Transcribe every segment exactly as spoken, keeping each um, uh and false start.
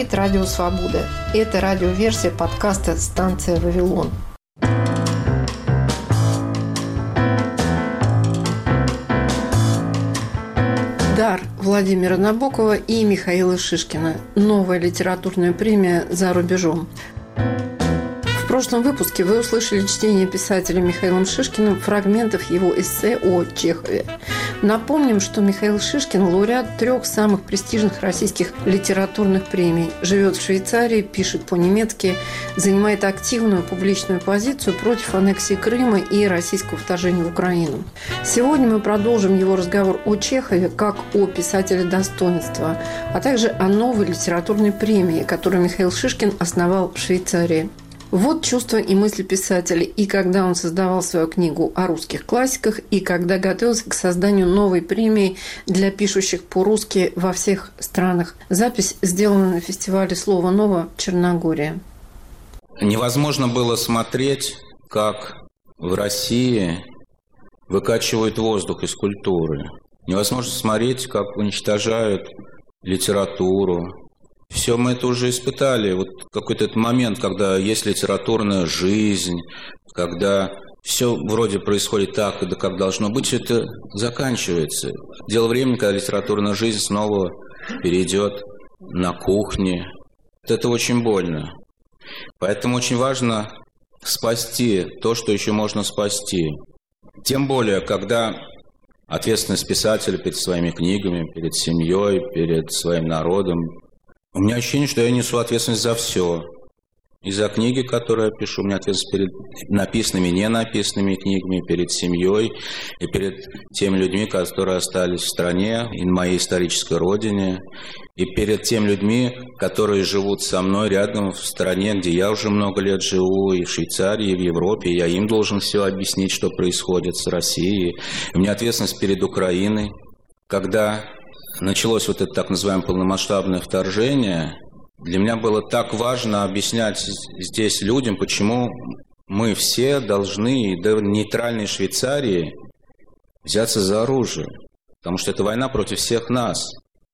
говорит Радио Свобода. Это радиоверсия подкаста «Станция Вавилон». Дар Владимира Набокова и Михаила Шишкина. Новая литературная премия «За рубежом». В прошлом выпуске вы услышали чтение писателя Михаилом Шишкиным фрагментов его эссе о Чехове. Напомним, что Михаил Шишкин – лауреат трех самых престижных российских литературных премий. Живет в Швейцарии, пишет по-немецки, занимает активную публичную позицию против аннексии Крыма и российского вторжения в Украину. Сегодня мы продолжим его разговор о Чехове как о писателе достоинства, а также о новой литературной премии, которую Михаил Шишкин основал в Швейцарии. Вот чувства и мысли писателя и когда он создавал свою книгу о русских классиках, и когда готовился к созданию новой премии для пишущих по-русски во всех странах. Запись сделана на фестивале «Слово ново» в Черногории. Невозможно было смотреть, как в России выкачивают воздух из культуры. Невозможно смотреть, как уничтожают литературу. Все мы это уже испытали. Вот какой-то этот момент, когда есть литературная жизнь, когда все вроде происходит так, да как должно быть, все это заканчивается. Дело времени, когда литературная жизнь снова перейдет на кухни. Это очень больно. Поэтому очень важно спасти то, что еще можно спасти. Тем более, когда ответственность писателя перед своими книгами, перед семьей, перед своим народом. У меня ощущение, что я несу ответственность за все. И за книги, которые я пишу, у меня ответственность перед написанными и не написанными книгами, перед семьей и перед теми людьми, которые остались в стране и на моей исторической родине, и перед теми людьми, которые живут со мной рядом в стране, где я уже много лет живу, и в Швейцарии, и в Европе. И я им должен все объяснить, что происходит с Россией. У меня ответственность перед Украиной. Когда началось вот это так называемое полномасштабное вторжение, для меня было так важно объяснять здесь людям, почему мы все должны, до нейтральной Швейцарии, взяться за оружие. Потому что это война против всех нас.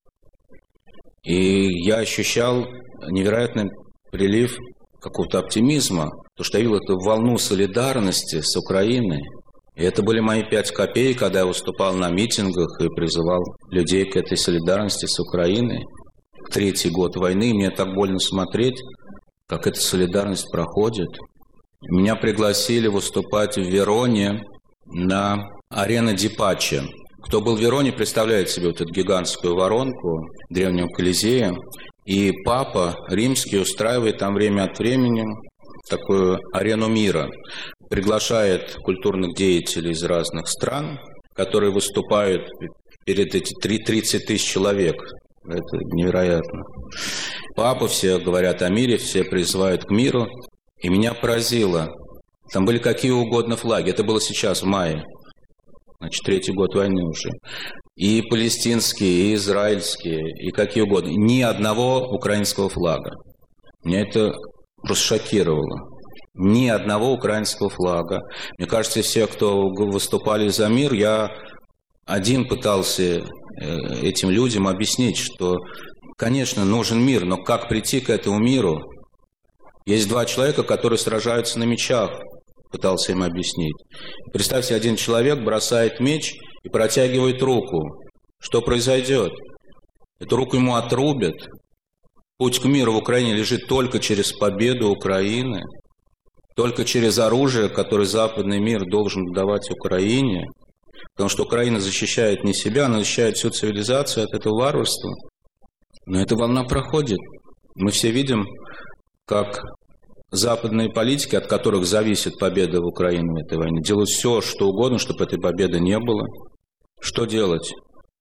И я ощущал невероятный прилив какого-то оптимизма, потому что я видел эту волну солидарности с Украиной. И это были мои пять копеек, когда я выступал на митингах и призывал людей к этой солидарности с Украиной. Третий год войны, и мне так больно смотреть, как эта солидарность проходит. Меня пригласили выступать в Вероне на арене Ди Паче. Кто был в Вероне, представляет себе вот эту гигантскую воронку древнего Колизея. И Папа Римский устраивает там время от времени такую арену мира. Приглашает культурных деятелей из разных стран, которые выступают перед эти тридцать тысяч человек. Это невероятно. Папа, все говорят о мире, все призывают к миру. И меня поразило. Там были какие угодно флаги. Это было сейчас, в мае. Значит, третий год войны уже. И палестинские, и израильские, и какие угодно. Ни одного украинского флага. Меня это просто шокировало. Ни одного украинского флага. Мне кажется, все, кто выступали за мир, я один пытался этим людям объяснить, что, конечно, нужен мир, но как прийти к этому миру? Есть два человека, которые сражаются на мечах, пытался им объяснить. Представьте, один человек бросает меч и протягивает руку. Что произойдет? Эту руку ему отрубят. Путь к миру в Украине лежит только через победу Украины. Только через оружие, которое западный мир должен давать Украине, потому что Украина защищает не себя, она защищает всю цивилизацию от этого варварства. Но эта волна проходит. Мы все видим, как западные политики, от которых зависит победа в Украине в этой войне, делают все, что угодно, чтобы этой победы не было. Что делать?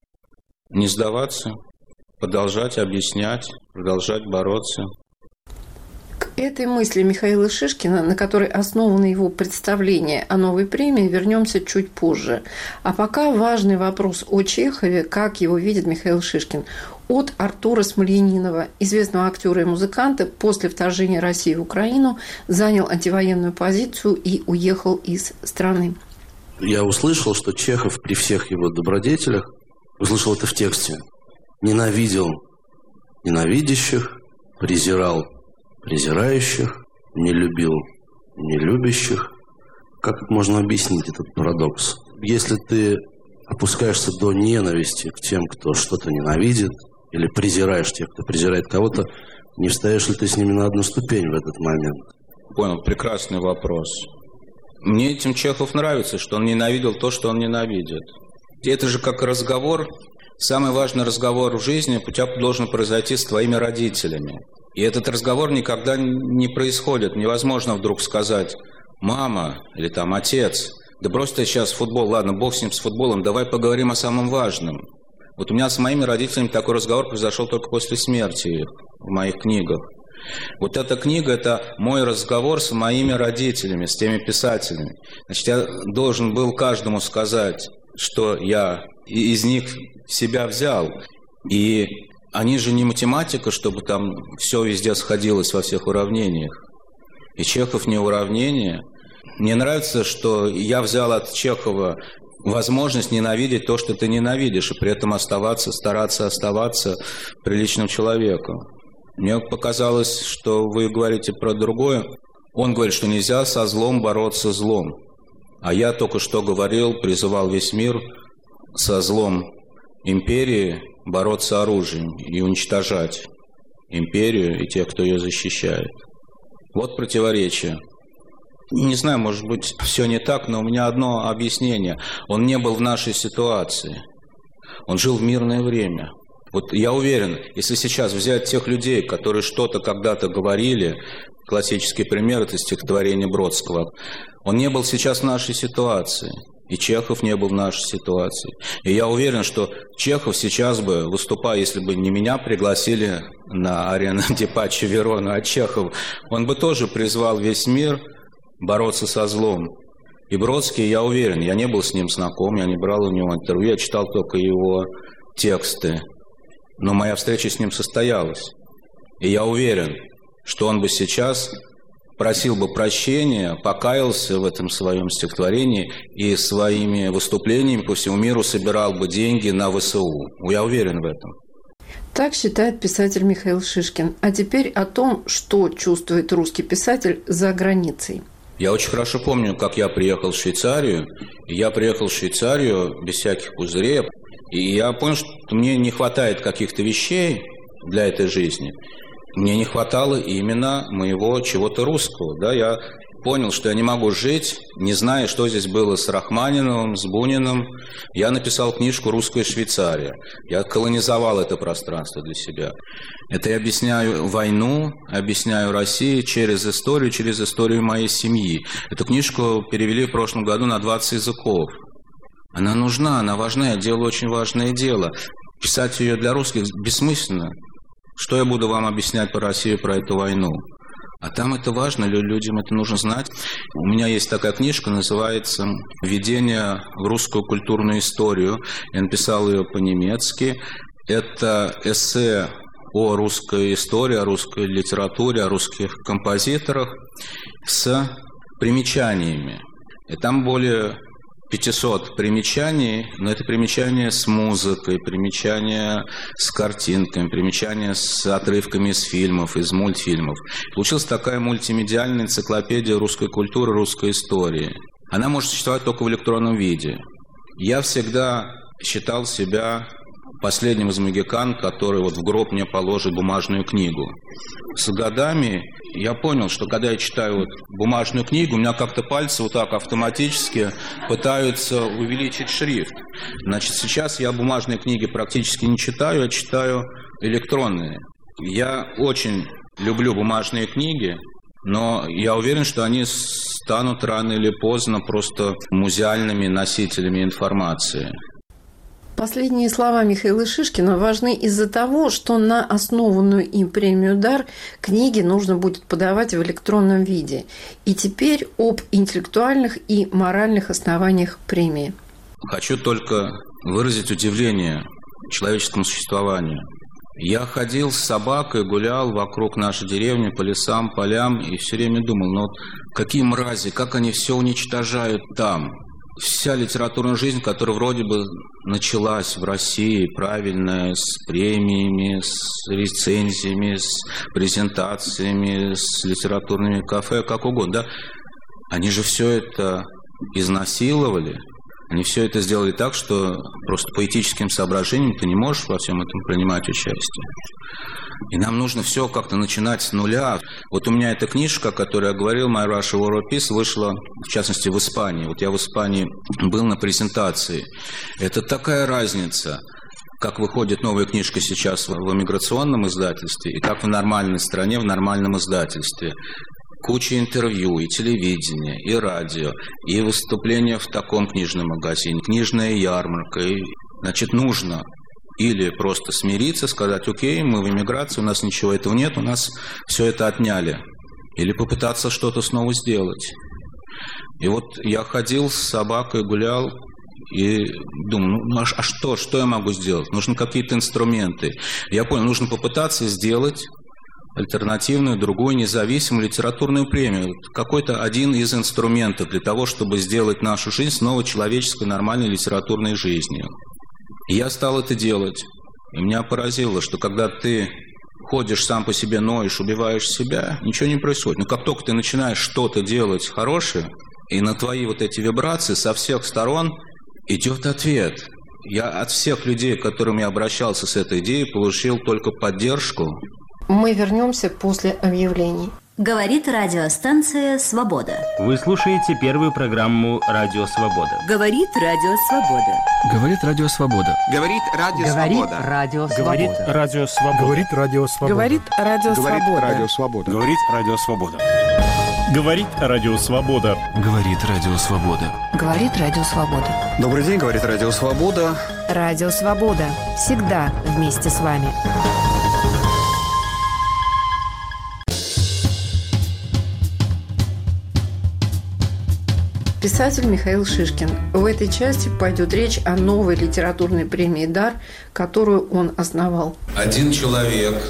Не сдаваться, продолжать объяснять, продолжать бороться. К этой мысли Михаила Шишкина, на которой основано его представление о новой премии, вернемся чуть позже. А пока важный вопрос о Чехове, как его видит Михаил Шишкин. От Артура Смольянинова, известного актера и музыканта, после вторжения России в Украину занял антивоенную позицию и уехал из страны. Я услышал, что Чехов при всех его добродетелях, услышал это в тексте, ненавидел ненавидящих, презирал презирающих, не любил нелюбящих. Как можно объяснить этот парадокс? Если ты опускаешься до ненависти к тем, кто что-то ненавидит, или презираешь тех, кто презирает кого-то, не встаешь ли ты с ними на одну ступень в этот момент? Понял, прекрасный вопрос. Мне этим Чехов нравится, что он ненавидел то, что он ненавидит. Это же как разговор, самый важный разговор в жизни у тебя должен произойти с твоими родителями. И этот разговор никогда не происходит. Невозможно вдруг сказать: мама или там отец, да брось ты сейчас футбол, ладно, бог с ним, с футболом, давай поговорим о самом важном. Вот у меня с моими родителями такой разговор произошел только после смерти их в моих книгах. Вот эта книга – это мой разговор с моими родителями, с теми писателями. Значит, я должен был каждому сказать, что я из них себя взял. И они же не математика, чтобы там все везде сходилось во всех уравнениях. И Чехов не уравнение. Мне нравится, что я взял от Чехова возможность ненавидеть то, что ты ненавидишь, и при этом оставаться, стараться оставаться приличным человеком. Мне показалось, что вы говорите про другое. Он говорит, что нельзя со злом бороться злом. А я только что говорил, призывал весь мир со злом империи бороться оружием и уничтожать империю и тех, кто ее защищает. Вот противоречие. Не знаю, может быть, все не так, но у меня одно объяснение. Он не был в нашей ситуации. Он жил в мирное время. Вот я уверен, если сейчас взять тех людей, которые что-то когда-то говорили, классический пример – это стихотворение Бродского, он не был сейчас в нашей ситуации, и Чехов не был в нашей ситуации. И я уверен, что Чехов сейчас бы, выступая, если бы не меня пригласили на арену Дипаччо Верона, а Чехов, он бы тоже призвал весь мир бороться со злом. И Бродский, я уверен, я не был с ним знаком, я не брал у него интервью, я читал только его тексты. Но моя встреча с ним состоялась. И я уверен, что он бы сейчас просил бы прощения, покаялся в этом своем стихотворении и своими выступлениями по всему миру собирал бы деньги на вэ эс у. Я уверен в этом. Так считает писатель Михаил Шишкин. А теперь о том, что чувствует русский писатель за границей. Я очень хорошо помню, как я приехал в Швейцарию. И я приехал в Швейцарию без всяких пузырей. И я понял, что мне не хватает каких-то вещей для этой жизни. Мне не хватало именно моего чего-то русского. Да? Я понял, что я не могу жить, не зная, что здесь было с Рахманиновым, с Буниным. Я написал книжку «Русская Швейцария». Я колонизовал это пространство для себя. Это я объясняю войну, объясняю Россию через историю, через историю моей семьи. Эту книжку перевели в прошлом году на двадцать языков. Она нужна, она важна, я делаю очень важное дело. Писать ее для русских бессмысленно. Что я буду вам объяснять про Россию, про эту войну? А там это важно, людям это нужно знать. У меня есть такая книжка, называется «Введение в русскую культурную историю». Я написал ее по-немецки. Это эссе о русской истории, о русской литературе, о русских композиторах с примечаниями. И там более пятьсот примечаний, но это примечания с музыкой, примечания с картинками, примечания с отрывками из фильмов, из мультфильмов. Получилась такая мультимедиальная энциклопедия русской культуры, русской истории. Она может существовать только в электронном виде. Я всегда считал себя последним из могикан, который вот в гроб мне положит бумажную книгу. С годами я понял, что когда я читаю вот бумажную книгу, у меня как-то пальцы вот так автоматически пытаются увеличить шрифт. Значит, сейчас я бумажные книги практически не читаю, а читаю электронные. Я очень люблю бумажные книги, но я уверен, что они станут рано или поздно просто музеальными носителями информации. Последние слова Михаила Шишкина важны из-за того, что на основанную им премию «Дар» книги нужно будет подавать в электронном виде. И теперь об интеллектуальных и моральных основаниях премии. Хочу только выразить удивление человеческому существованию. Я ходил с собакой, гулял вокруг нашей деревни, по лесам, полям, и все время думал, ну вот какие мрази, как они все уничтожают там. вся литературная жизнь, которая вроде бы началась в России, правильная, с премиями, с рецензиями, с презентациями, с литературными кафе, как угодно, да, они же все это изнасиловали, они все это сделали так, что просто по этическим соображениям ты не можешь во всем этом принимать участие. И нам нужно все как-то начинать с нуля. Вот у меня эта книжка, о которой я говорил, «My Russia War or Peace», вышла, в частности, в Испании. Вот я в Испании был на презентации. Это такая разница, как выходит новая книжка сейчас в эмиграционном издательстве и как в нормальной стране, в нормальном издательстве. Куча интервью, и телевидение, и радио, и выступления в таком книжном магазине, книжная ярмарка. И, значит, нужно или просто смириться, сказать: окей, мы в эмиграции, у нас ничего этого нет, у нас все это отняли. Или попытаться что-то снова сделать. И вот я ходил с собакой, гулял и думаю, ну а, а что, что я могу сделать? Нужны какие-то инструменты. Я понял, нужно попытаться сделать альтернативную, другую, независимую литературную премию. Какой-то один из инструментов для того, чтобы сделать нашу жизнь снова человеческой, нормальной литературной жизнью. И я стал это делать. И меня поразило, что когда ты ходишь сам по себе, ноешь, убиваешь себя, ничего не происходит. Но как только ты начинаешь что-то делать хорошее, и на твои вот эти вибрации со всех сторон идет ответ. Я от всех людей, к которым я обращался с этой идеей, получил только поддержку. Мы вернемся после объявлений. Говорит радиостанция «Свобода». Вы слушаете первую программу «Радио Свобода». Говорит Радио Свобода. Говорит Радио Свобода. Говорит Радио Свобода. Говорит Радио Свобода. Говорит Радио Свобода. Говорит Радио Свобода. Говорит Радио Свобода. Говорит Радио Свобода. Говорит Радио Свобода. Говорит Радио Свобода. Добрый день, говорит Радио Свобода. Радио Свобода. Всегда вместе с вами. Писатель Михаил Шишкин. В этой части пойдет речь о новой литературной премии «Дар», которую он основал. Один человек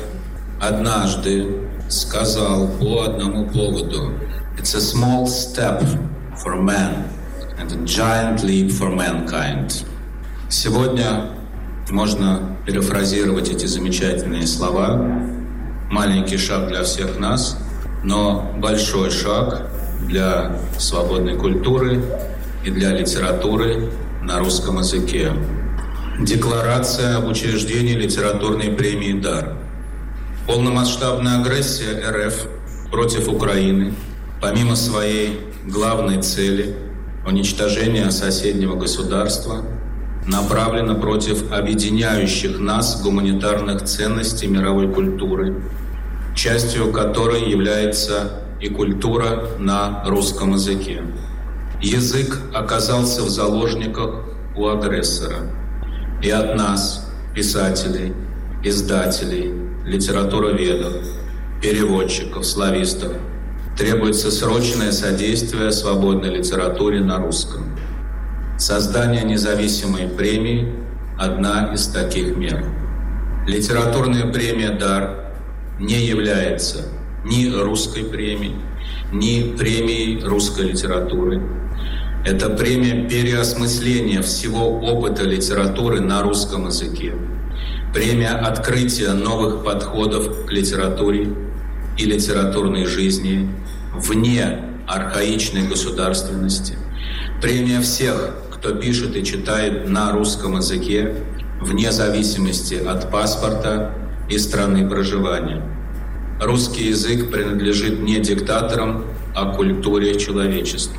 однажды сказал по одному поводу: «It's a small step for man and a giant leap for mankind». Сегодня можно перефразировать эти замечательные слова. Маленький шаг для всех нас, но большой шаг для свободной культуры и для литературы на русском языке. Декларация об учреждении литературной премии «Дар». Полномасштабная агрессия эр эф против Украины, помимо своей главной цели – уничтожения соседнего государства, направлена против объединяющих нас гуманитарных ценностей мировой культуры, частью которой является и культура на русском языке. Язык оказался в заложниках у агрессора. И от нас, писателей, издателей, литературоведов, переводчиков, славистов, требуется срочное содействие свободной литературе на русском. Создание независимой премии – одна из таких мер. Литературная премия «Дар» не является ни русской премией, ни премией русской литературы. Это премия переосмысления всего опыта литературы на русском языке. Премия открытия новых подходов к литературе и литературной жизни вне архаичной государственности. Премия всех, кто пишет и читает на русском языке, вне зависимости от паспорта и страны проживания. Русский язык принадлежит не диктаторам, а культуре человечества.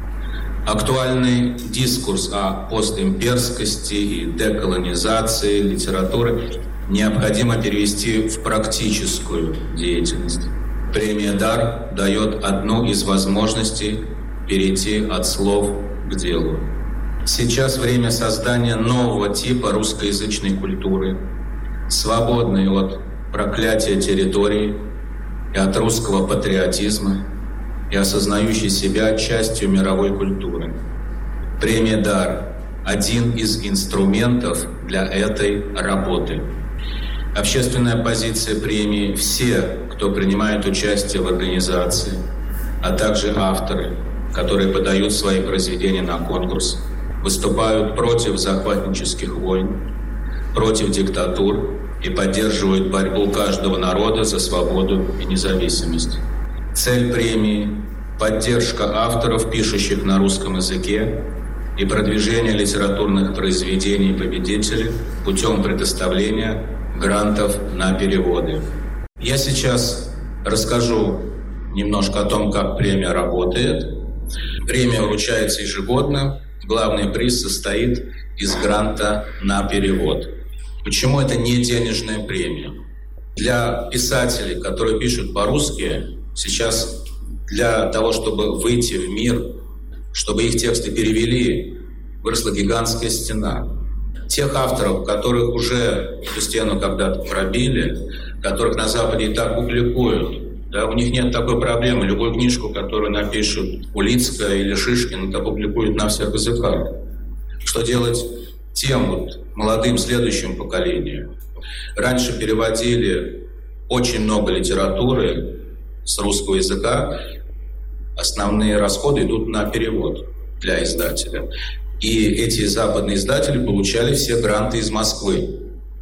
Актуальный дискурс о постимперскости и деколонизации литературы необходимо перевести в практическую деятельность. Премия «Дар» дает одну из возможностей перейти от слов к делу. Сейчас время создания нового типа русскоязычной культуры, свободной от проклятия территории и от русского патриотизма, и осознающей себя частью мировой культуры. Премия «Дар» – один из инструментов для этой работы. Общественная позиция премии – все, кто принимает участие в организации, а также авторы, которые подают свои произведения на конкурс, выступают против захватнических войн, против диктатур и поддерживают борьбу каждого народа за свободу и независимость. Цель премии – поддержка авторов, пишущих на русском языке, и продвижение литературных произведений победителей путем предоставления грантов на переводы. Я сейчас расскажу немножко о том, как премия работает. Премия вручается ежегодно. Главный приз состоит из гранта на перевод. Почему это не денежная премия? Для писателей, которые пишут по-русски, сейчас для того, чтобы выйти в мир, чтобы их тексты перевели, выросла гигантская стена. Тех авторов, которых уже эту стену когда-то пробили, которых на Западе и так публикуют, да, у них нет такой проблемы. Любую книжку, которую напишут Улицкая или Шишкин, это публикуют на всех языках. Что делать тем вот молодым следующим поколением? Раньше переводили очень много литературы с русского языка. Основные расходы идут на перевод для издателя. И эти западные издатели получали все гранты из Москвы.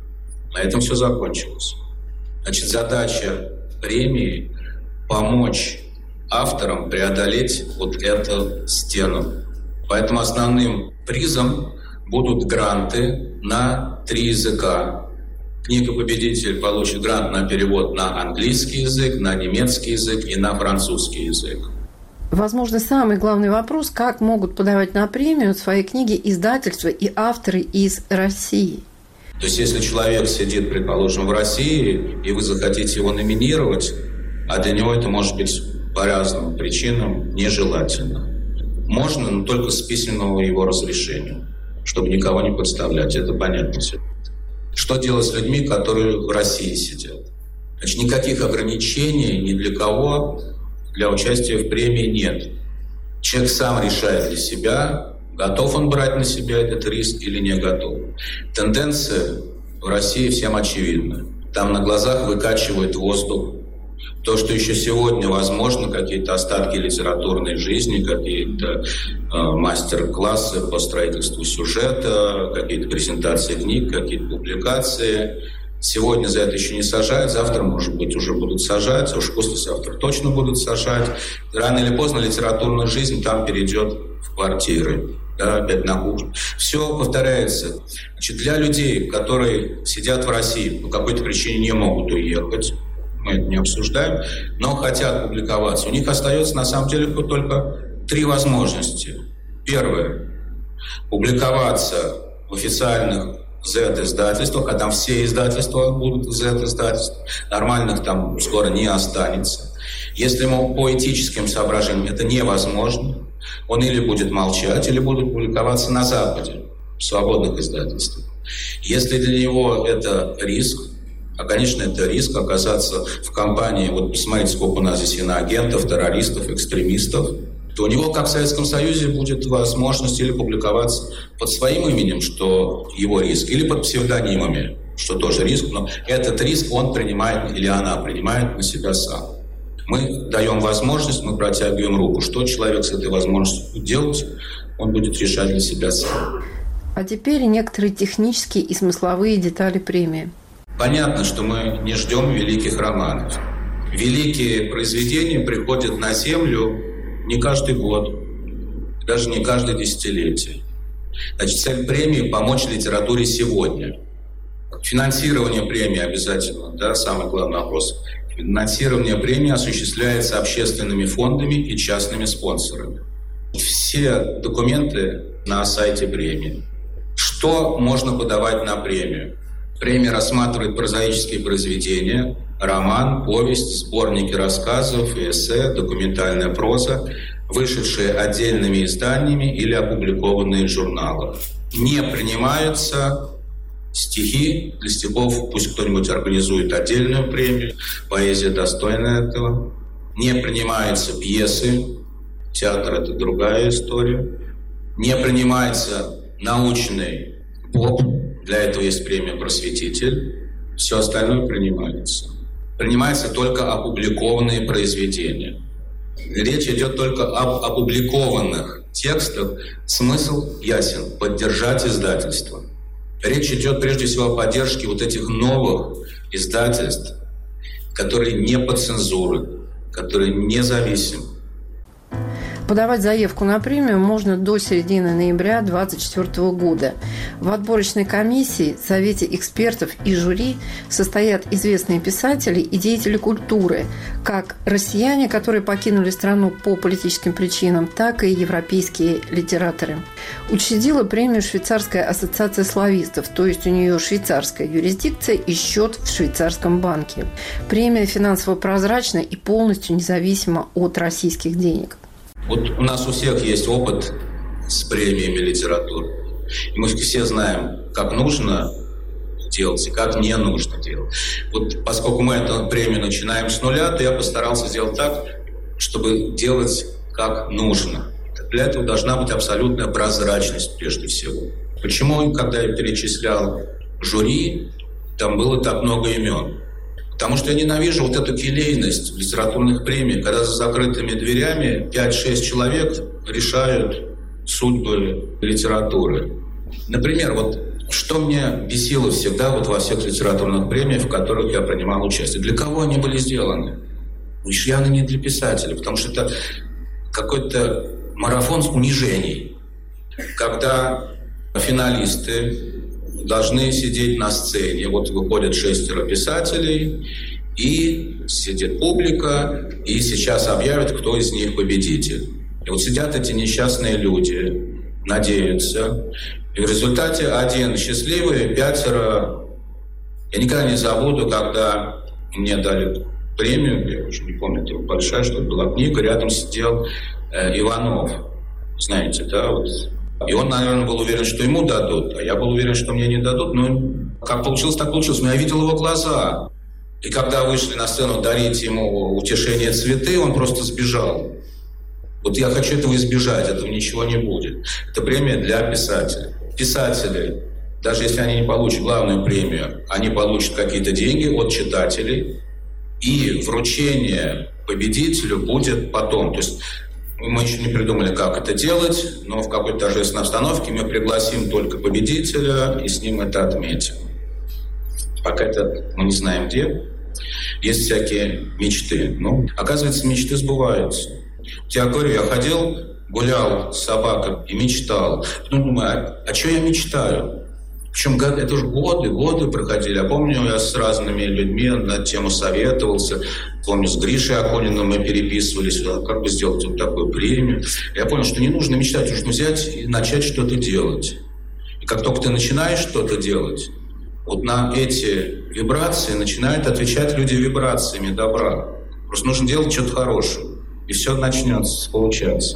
На этом все закончилось. Значит, задача премии – помочь авторам преодолеть вот эту стену. Поэтому основным призом будут гранты на три языка. Книга-победитель получит грант на перевод на английский язык, на немецкий язык и на французский язык. Возможно, самый главный вопрос – как могут подавать на премию свои книги издательства и авторы из России? То есть, если человек сидит, предположим, в России, и вы захотите его номинировать, а для него это может быть по разным причинам нежелательно. Можно, но только с письменного его разрешения, чтобы никого не подставлять. Это понятно все. Что делать с людьми, которые в России сидят? Значит, никаких ограничений ни для кого для участия в премии нет. Человек сам решает для себя, готов он брать на себя этот риск или не готов. Тенденция в России всем очевидна. Там на глазах выкачивают воздух. То, что еще сегодня возможно, какие-то остатки литературной жизни, какие-то э, мастер-классы по строительству сюжета, какие-то презентации книг, какие-то публикации. Сегодня за это еще не сажают, завтра, может быть, уже будут сажать, а уж послезавтра точно будут сажать. Рано или поздно литературная жизнь там перейдет в квартиры, да, опять на кухню. Все повторяется. Значит, для людей, которые сидят в России, по какой-то причине не могут уехать, мы это не обсуждаем, но хотят публиковаться, у них остается на самом деле только три возможности. Первое – публиковаться в официальных зет-издательствах, а там все издательства будут зет-издательства, нормальных там скоро не останется. Если ему по этическим соображениям это невозможно, он или будет молчать, или будет публиковаться на Западе, в свободных издательствах. Если для него это риск, а, конечно, это риск оказаться в компании, вот посмотрите, сколько у нас здесь иноагентов, террористов, экстремистов, то у него, как в Советском Союзе, будет возможность или публиковаться под своим именем, что его риск, или под псевдонимами, что тоже риск, но этот риск он принимает или она принимает на себя сам. Мы даем возможность, мы протягиваем руку. Что человек с этой возможностью будет делать, он будет решать для себя сам. А теперь некоторые технические и смысловые детали премии. Понятно, что мы не ждем великих романов. Великие произведения приходят на Землю не каждый год, даже не каждое десятилетие. Значит, цель премии – помочь литературе сегодня. Финансирование премии обязательно, да, самый главный вопрос. Финансирование премии осуществляется общественными фондами и частными спонсорами. Все документы на сайте премии. Что можно подавать на премию? Премия рассматривает прозаические произведения, роман, повесть, сборники рассказов, эссе, документальная проза, вышедшие отдельными изданиями или опубликованные в журналах. Не принимаются стихи. Для стихов пусть кто-нибудь организует отдельную премию. Поэзия достойна этого. Не принимаются пьесы. Театр – это другая история. Не принимается научный поп. Для этого есть премия «Просветитель». Все остальное принимается. Принимаются только опубликованные произведения. Речь идет только об опубликованных текстах. Смысл ясен – поддержать издательство. Речь идет прежде всего о поддержке вот этих новых издательств, которые не под цензурой, которые независимы. Подавать заявку на премию можно до середины ноября две тысячи двадцать четвёртого года. В отборочной комиссии, совете экспертов и жюри состоят известные писатели и деятели культуры, как россияне, которые покинули страну по политическим причинам, так и европейские литераторы. Учредила премию Швейцарская ассоциация славистов, то есть у нее швейцарская юрисдикция и счет в швейцарском банке. Премия финансово прозрачна и полностью независима от российских денег. Вот у нас у всех есть опыт с премиями литературы. И мы все знаем, как нужно делать и как не нужно делать. Вот поскольку мы эту премию начинаем с нуля, то я постарался сделать так, чтобы делать как нужно. Для этого должна быть абсолютная прозрачность прежде всего. Почему, когда я перечислял жюри, там было так много имен? Потому что я ненавижу вот эту келейность в литературных премиях, когда за закрытыми дверями пять-шесть человек решают судьбы литературы. Например, вот что меня бесило всегда вот во всех литературных премиях, в которых я принимал участие. Для кого они были сделаны? Уж явно не для писателей, потому что это какой-то марафон унижений, когда финалисты должны сидеть на сцене. Вот выходят шестеро писателей, и сидит публика, и сейчас объявят, кто из них победитель. И вот сидят эти несчастные люди, надеются. И в результате один счастливый, пятеро... Я никогда не забуду, когда мне дали премию, я уже не помню, это большая, что была книга, рядом сидел э, Иванов. Знаете, да, вот... И он, наверное, был уверен, что ему дадут, а я был уверен, что мне не дадут. Но как получилось, так получилось. Но я видел его глаза. И когда вышли на сцену дарить ему утешение цветы, он просто сбежал. Вот я хочу этого избежать, этого ничего не будет. Это премия для писателей. Писатели, даже если они не получат главную премию, они получат какие-то деньги от читателей. И вручение победителю будет потом. То есть мы еще не придумали, как это делать, но в какой-то торжественной обстановке мы пригласим только победителя и с ним это отметим. Пока это мы не знаем где. Есть всякие мечты. Ну, оказывается, мечты сбываются. Я говорю, я ходил, гулял с собакой и мечтал. Ну, думаю, а, а что я мечтаю? Причем это уже годы, годы проходили. Я помню, я с разными людьми на тему советовался. Помню, с Гришей Акониным мы переписывались, как бы сделать вот такую премию. Я понял, что не нужно мечтать, нужно взять и начать что-то делать. И как только ты начинаешь что-то делать, вот на эти вибрации начинают отвечать люди вибрациями добра. Просто нужно делать что-то хорошее, и все начнется получаться.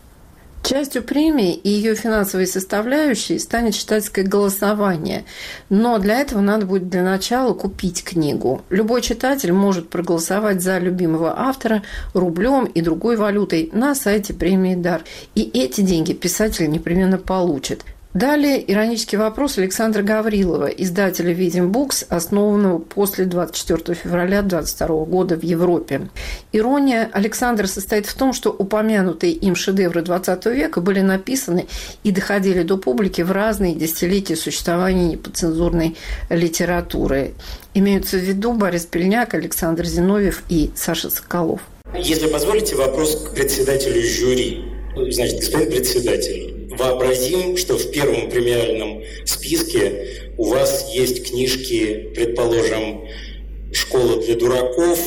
Частью премии и ее финансовой составляющей станет читательское голосование. Но для этого надо будет для начала купить книгу. Любой читатель может проголосовать за любимого автора рублем и другой валютой на сайте премии «Дар». И эти деньги писатель непременно получит. Далее иронический вопрос Александра Гаврилова, издателя «Видим Букс», основанного после двадцать четвёртого февраля двадцать второго года в Европе. Ирония Александра состоит в том, что упомянутые им шедевры двадцатого века были написаны и доходили до публики в разные десятилетия существования неподцензурной литературы. Имеются в виду Борис Пельняк, Александр Зиновьев и Саша Соколов. Если позволите, вопрос к председателю жюри. Значит, господин председатель, вообразим, что в первом премиальном списке у вас есть книжки, предположим, «Школа для дураков»,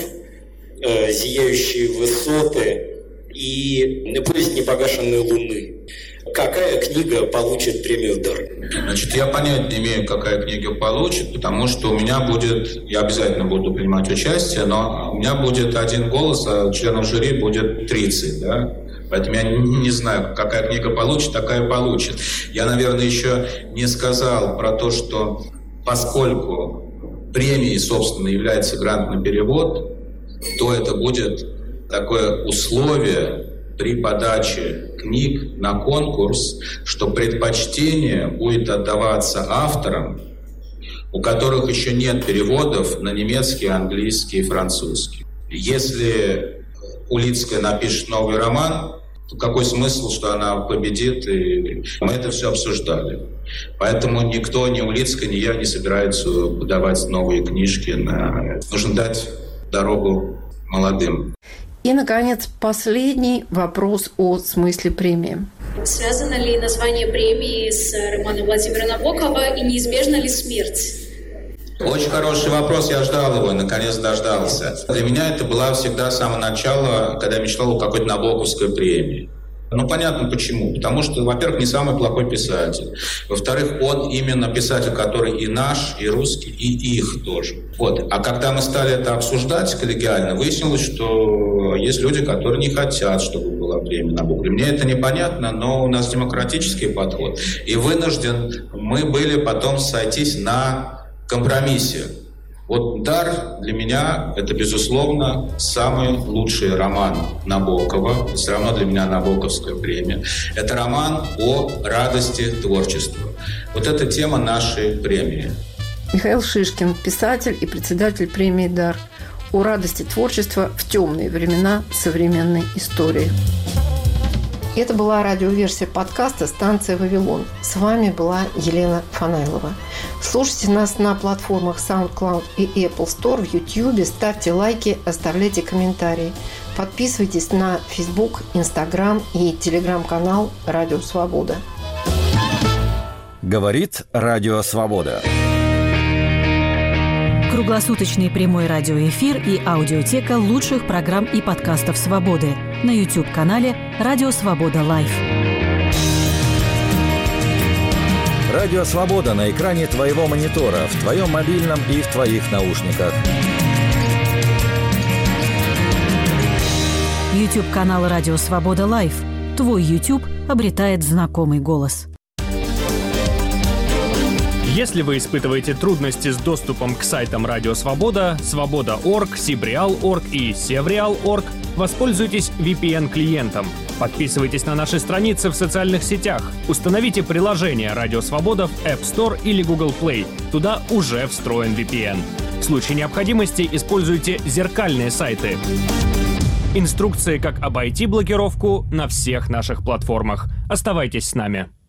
э, «Зияющие высоты» и «Повесть непогашенной луны». Какая книга получит премию «Дар»? Значит, я понятия не имею, какая книга получит, потому что у меня будет, я обязательно буду принимать участие, но у меня будет один голос, а членов жюри будет тридцать, да? Поэтому я не знаю, какая книга получит, такая получит. Я, наверное, еще не сказал про то, что поскольку премией, собственно, является грант на перевод, то это будет такое условие при подаче книг на конкурс, что предпочтение будет отдаваться авторам, у которых еще нет переводов на немецкий, английский и французский. Если Улицкая напишет новый роман, то какой смысл, что она победит? И мы это все обсуждали. Поэтому никто, ни Улицкая, ни я не собираются подавать новые книжки. На... Нужно дать дорогу молодым. И, наконец, последний вопрос о смысле премии. Связано ли название премии с романом Владимира Набокова и неизбежна ли смерть? Очень хороший вопрос, я ждал его, наконец дождался. Для меня это было всегда с самого начала, когда я мечтал о какой-то Набоковской премии. Ну, понятно почему. Потому что, во-первых, не самый плохой писатель. Во-вторых, он именно писатель, который и наш, и русский, и их тоже. Вот. А когда мы стали это обсуждать коллегиально, выяснилось, что есть люди, которые не хотят, чтобы была премия Набокова. Мне это непонятно, но у нас демократический подход. И вынужден мы были потом сойтись на компромиссе. Вот «Дар» для меня – это, безусловно, самый лучший роман Набокова. Все равно для меня Набоковская премия. Это роман о радости творчества. Вот это тема нашей премии. Михаил Шишкин, писатель и председатель премии «Дар». О радости творчества в темные времена современной истории. Это была радиоверсия подкаста «Станция Вавилон». С вами была Елена Фанайлова. Слушайте нас на платформах SoundCloud и Apple Store, в YouTube, ставьте лайки, оставляйте комментарии. Подписывайтесь на Facebook, Instagram и Telegram-канал «Радио Свобода». Говорит Радио Свобода. Круглосуточный прямой радиоэфир и аудиотека лучших программ и подкастов «Свободы» на YouTube-канале «Радио Свобода Лайв». Радио Свобода на экране твоего монитора, в твоем мобильном и в твоих наушниках. YouTube-канал «Радио Свобода Лайв». Твой YouTube обретает знакомый голос. Если вы испытываете трудности с доступом к сайтам Радио Свобода, Свобода точка орг, Сибриал точка орг и Севриал точка орг, воспользуйтесь ви пи эн-клиентом. Подписывайтесь на наши страницы в социальных сетях. Установите приложение Радио Свобода в App Store или Google Play. Туда уже встроен ви пи эн. В случае необходимости используйте зеркальные сайты. Инструкции, как обойти блокировку, на всех наших платформах. Оставайтесь с нами.